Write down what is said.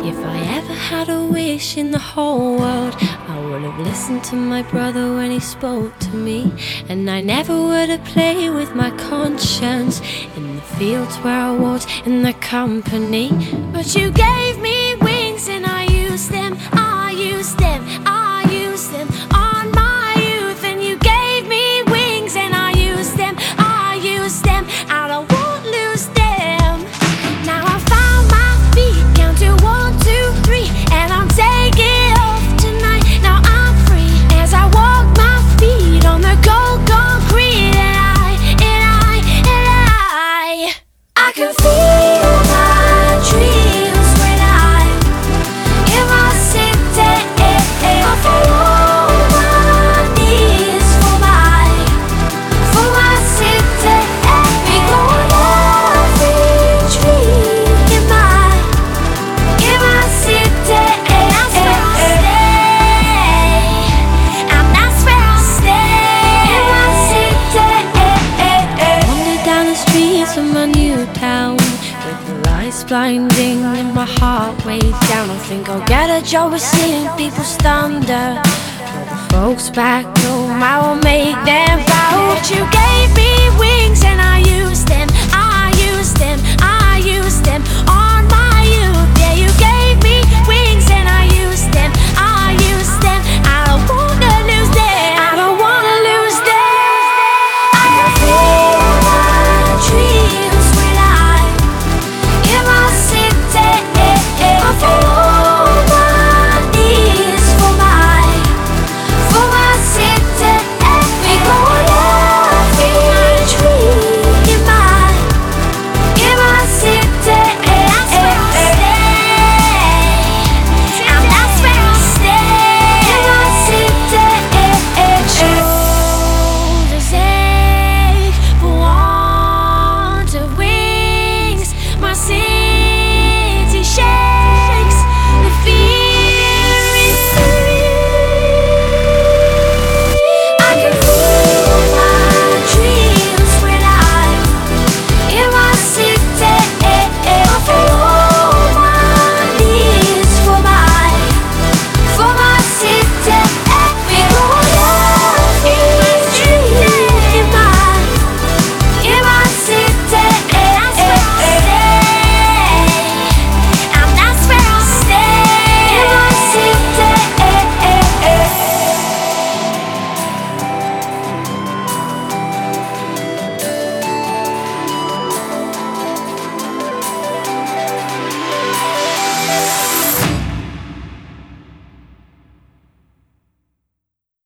If I ever had a wish in the whole world, I would have listened to my brother when he spoke to me. And I never would have played with my conscience in the fields where I walked in the company. But you gave me wings and I used them, I used them, I used them on my youth. And you gave me wings and I used them, I used them, and I won't lose them. Now I found my feet, count to 1, 2, 3, and I'm taking off tonight. Now I'm free as I walk my feet on the cold concrete, and I can feel my dreams when I'm in my city. I follow my knees for my city. We go on every tree in my city. That's where I stay, and that's where I stay in my city. Wander down the streets of my new town with the lights blinding and my heart way down. I think I'll get a job with seeing people's thunder. For the folks back home, I will make them proud. You gave me wings and I